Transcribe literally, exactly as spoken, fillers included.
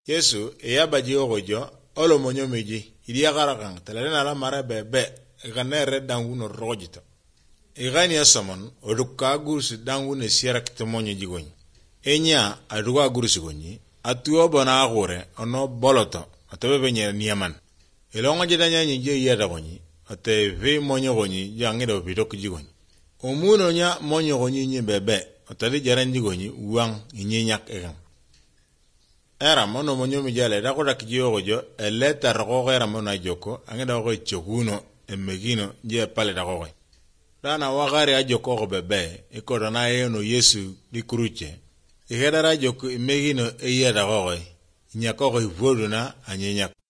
Yesu iya baji ogojo olo monyo meji idia garakang telena la mara bebe ganere dangu no rojito igani asamon oduka gurus dangu ne sirak temonyo jigoñ enya aduga gurus goñi atuo bona agore ono boloto atebe nye niaman elonga jedanya nyije yeda goñi ate ve monyo goñi jangido bidok jigoñ omuno nya monyo goñi nye bebe atali jaran jigoñi uang inyenyak egan era mono monyo mi jale da ko dak jiyo jo ele tar ko era mona joko angeda ko chokuno emegino je pale da ko dana wagari ajoko ko bebe e ko na yeno Yesu di kruche e hedara joko emegino e yeda ko nya ko ko voduna anyenya